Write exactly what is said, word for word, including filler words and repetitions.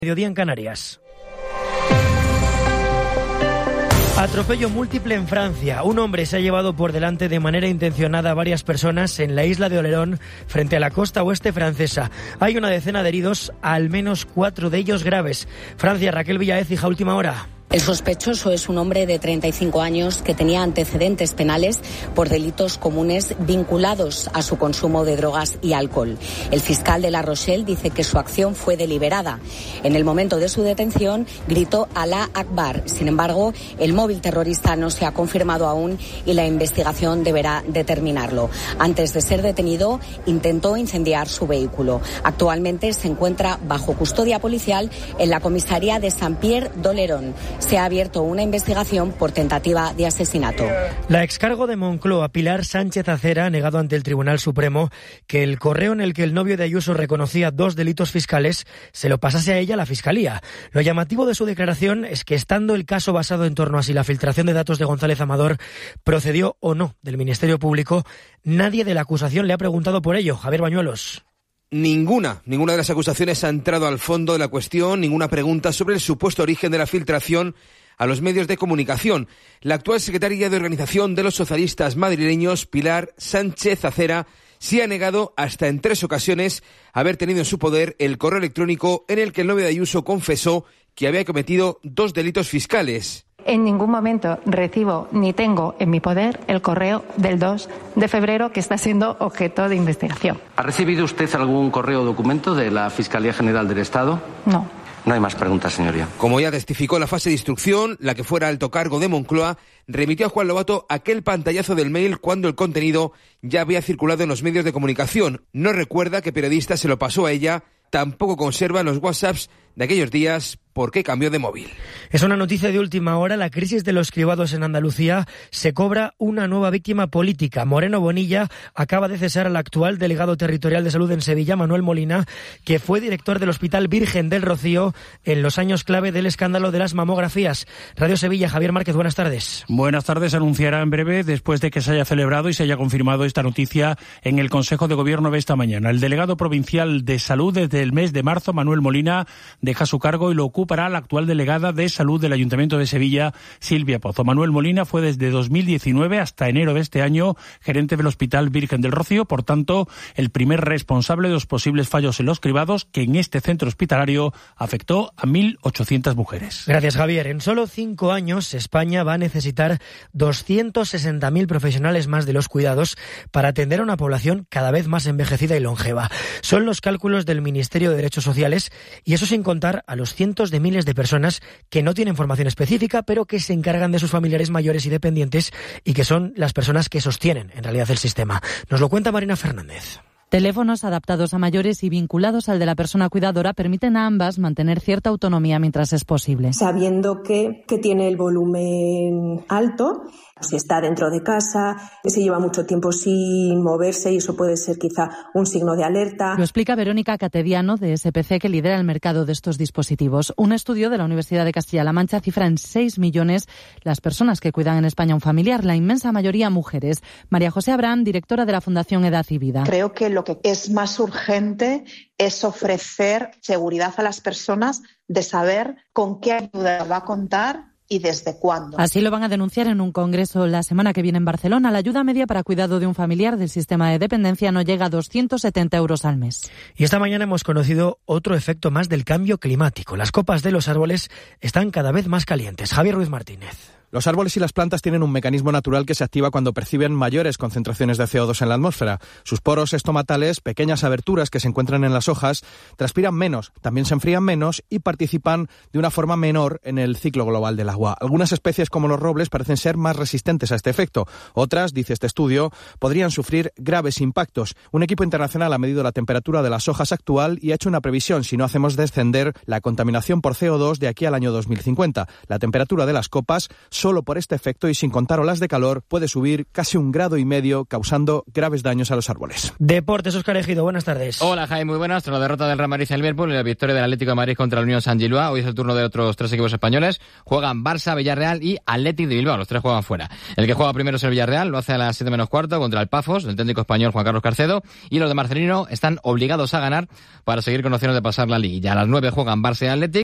Mediodía en Canarias. Atropello múltiple en Francia. Un hombre se ha llevado por delante de manera intencionada a varias personas en la isla de Oléron, frente a la costa oeste francesa. Hay una decena de heridos, al menos cuatro de ellos graves. Francia, Raquel Villaez, hija, última hora. El sospechoso es un hombre de treinta y cinco años que tenía antecedentes penales por delitos comunes vinculados a su consumo de drogas y alcohol. El fiscal de La Rochelle dice que su acción fue deliberada. En el momento de su detención gritó Alá Akbar. Sin embargo, el móvil terrorista no se ha confirmado aún y la investigación deberá determinarlo. Antes de ser detenido, intentó incendiar su vehículo. Actualmente se encuentra bajo custodia policial en la comisaría de Saint-Pierre d'Oléron. Se ha abierto una investigación por tentativa de asesinato. La excargo de Moncloa, Pilar Sánchez Acera, ha negado ante el Tribunal Supremo que el correo en el que el novio de Ayuso reconocía dos delitos fiscales se lo pasase a ella la Fiscalía. Lo llamativo de su declaración es que, estando el caso basado en torno a si la filtración de datos de González Amador procedió o no del Ministerio Público, nadie de la acusación le ha preguntado por ello. Javier Bañuelos. Ninguna, ninguna de las acusaciones ha entrado al fondo de la cuestión, ninguna pregunta sobre el supuesto origen de la filtración a los medios de comunicación. La actual secretaria de Organización de los Socialistas Madrileños, Pilar Sánchez Acera, sí ha negado hasta en tres ocasiones haber tenido en su poder el correo electrónico en el que el novio de Ayuso confesó que había cometido dos delitos fiscales. En ningún momento recibo ni tengo en mi poder el correo del dos de febrero que está siendo objeto de investigación. ¿Ha recibido usted algún correo o documento de la Fiscalía General del Estado? No. No hay más preguntas, señoría. Como ya testificó la fase de instrucción, la que fuera alto cargo de Moncloa remitió a Juan Lobato aquel pantallazo del mail cuando el contenido ya había circulado en los medios de comunicación. No recuerda que periodista se lo pasó a ella, tampoco conserva los WhatsApps de aquellos días. ¿Por qué cambió de móvil? Es una noticia de última hora. La crisis de los cribados en Andalucía se cobra una nueva víctima política. Moreno Bonilla acaba de cesar al actual delegado territorial de salud en Sevilla, Manuel Molina, que fue director del Hospital Virgen del Rocío en los años clave del escándalo de las mamografías. Radio Sevilla, Javier Márquez, buenas tardes. Buenas tardes. Anunciará en breve, después de que se haya celebrado y se haya confirmado esta noticia en el Consejo de Gobierno de esta mañana. El delegado provincial de salud desde el mes de marzo, Manuel Molina, deja su cargo y lo ocupa para la actual delegada de Salud del Ayuntamiento de Sevilla, Silvia Pozo. Manuel Molina fue desde dos mil diecinueve hasta enero de este año gerente del Hospital Virgen del Rocío, por tanto, el primer responsable de los posibles fallos en los cribados que en este centro hospitalario afectó a mil ochocientas mujeres. Gracias, Javier. En solo cinco años, España va a necesitar doscientos sesenta mil profesionales más de los cuidados para atender a una población cada vez más envejecida y longeva. Son los cálculos del Ministerio de Derechos Sociales, y eso sin contar a los cientos de miles de personas que no tienen formación específica, pero que se encargan de sus familiares mayores y dependientes, y que son las personas que sostienen en realidad el sistema. Nos lo cuenta Marina Fernández. Teléfonos adaptados a mayores y vinculados al de la persona cuidadora permiten a ambas mantener cierta autonomía mientras es posible. Sabiendo que, que tiene el volumen alto, si está dentro de casa, se lleva mucho tiempo sin moverse y eso puede ser quizá un signo de alerta. Lo explica Verónica Catediano de S P C, que lidera el mercado de estos dispositivos. Un estudio de la Universidad de Castilla-La Mancha cifra en seis millones las personas que cuidan en España a un familiar, la inmensa mayoría mujeres. María José Abraham, directora de la Fundación Edad y Vida. Creo que lo que es más urgente es ofrecer seguridad a las personas de saber con qué ayuda va a contar y desde cuándo. Así lo van a denunciar en un congreso la semana que viene en Barcelona. La ayuda media para cuidado de un familiar del sistema de dependencia no llega a doscientos setenta euros al mes. Y esta mañana hemos conocido otro efecto más del cambio climático. Las copas de los árboles están cada vez más calientes. Javier Ruiz Martínez. Los árboles y las plantas tienen un mecanismo natural que se activa cuando perciben mayores concentraciones de C O dos en la atmósfera. Sus poros estomatales, pequeñas aberturas que se encuentran en las hojas, transpiran menos, también se enfrían menos y participan de una forma menor en el ciclo global del agua. Algunas especies, como los robles, parecen ser más resistentes a este efecto. Otras, dice este estudio, podrían sufrir graves impactos. Un equipo internacional ha medido la temperatura de las hojas actual y ha hecho una previsión si no hacemos descender la contaminación por C O dos de aquí al año dos mil cincuenta. La temperatura de las copas solo por este efecto y sin contar olas de calor puede subir casi un grado y medio, causando graves daños a los árboles. Deportes, Óscar Ejido, buenas tardes. Hola Jaime, muy buenas. Tras la derrota del Real Madrid en el Liverpool y la victoria del Atlético de Madrid contra la Unión Saint-Gilloise, hoy es el turno de otros tres equipos españoles. Juegan Barça, Villarreal y Athletic de Bilbao. Los tres juegan fuera. El que juega primero es el Villarreal, lo hace a las siete menos cuarto contra el Pafos, el técnico español Juan Carlos Carcedo, y los de Marcelino están obligados a ganar para seguir con opciones de pasar la liguilla. A las nueve juegan Barça y Athletic.